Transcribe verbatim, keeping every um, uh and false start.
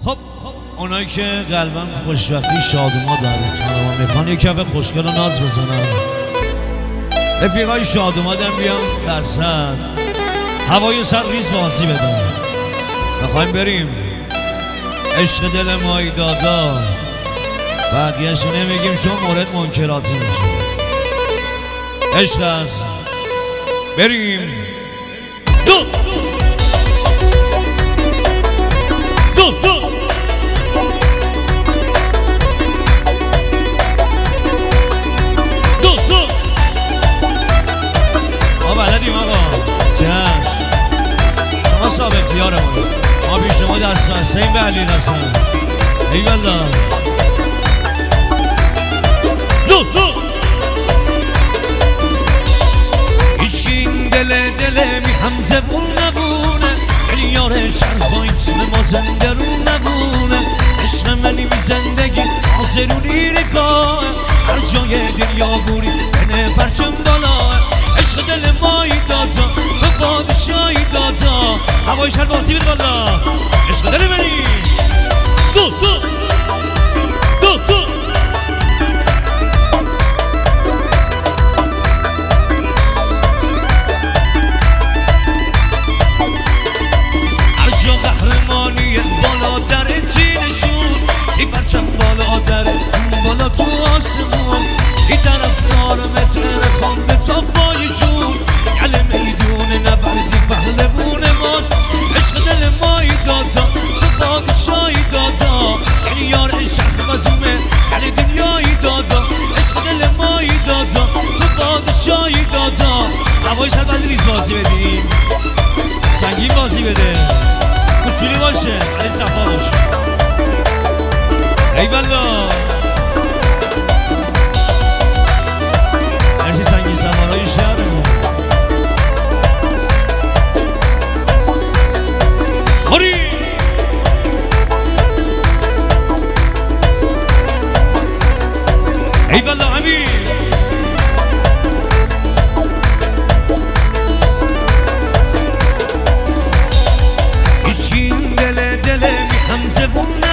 خب اونایی که قلبا خوشبختی شادوما دارستان ما میخوان یک کف خوشگل و ناز بزنن، رفیقای شادوما دن بیان وسط هوای سر ریز بازی بدن. میخوایم بریم عشق دل مایی دادا، بقیهش نمیگیم چون مورد منکراتی میشه. عشق است بریم دو دو دو دو دو ما بلدیم آقا جمع شما صاحب اختیارمون، ما پیش شما دست حسین به علی هستن. ای والله دو دو هیچ این دل دل می هم زبون نبونه، ولی یاره چرخ با اسم ما زنده رو نبونه. عشق منی بی زندگی آزرونی رکاه، هر جای دنیا بوری بنه پرچم بالاه. عشق دل مایی دادا تو بادشاهی دادا، هوای شهر بازی بده والا. عشق دل منی دو دو دو دو بالا در تینشون ای پرچم بالا در بالا تو آسمون، ای طرفدار متر رخوان به تا پای جون، گل میدون نبردی پهلوون ماست. عشق دل مایی دادا تو پادشاهی دادا، یعنی یار شرخ مزومه یعنی دنیایی دادا. عشق دل مایی دادا تو پادشاهی دادا، هوای شهر بعد ریز بازی بدیم، سنگین بازی بده، کوچولی باشه علی صفا باشه. ای والله مرسی سنگین سوارای شهرمون. خوری ای والله امیر دل دل می هم زبون